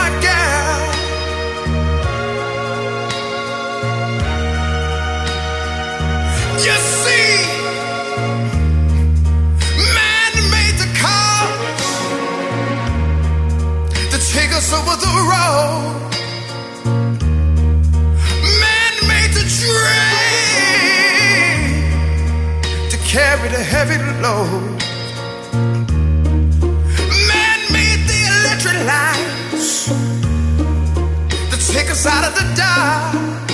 girl. You see, man made the cars to take us over the road. Man made the train to carry the heavy load. Man made the electric lights to take us out of the dark.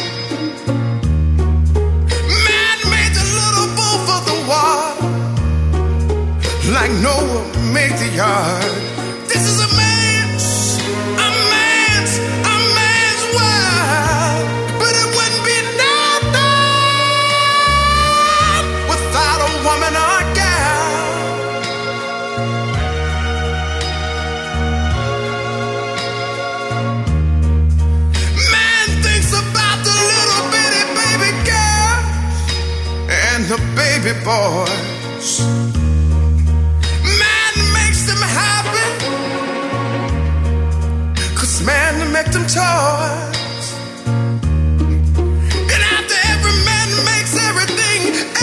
Like Noah made the ark. This is a man's world. But it wouldn't be nothing without a woman or a girl. Man thinks about the little bitty baby girls and the baby boys. Man to make them toys. And after every man makes everything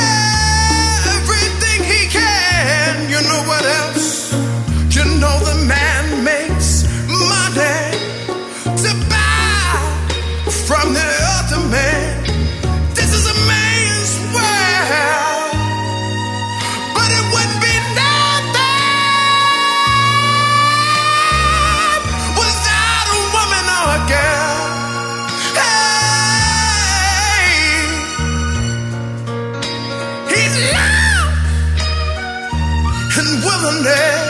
he can, you know what else? You know the man makes money to buy from the other man. This is a man's world, but it wouldn't be girl. Hey, he's love and willingness.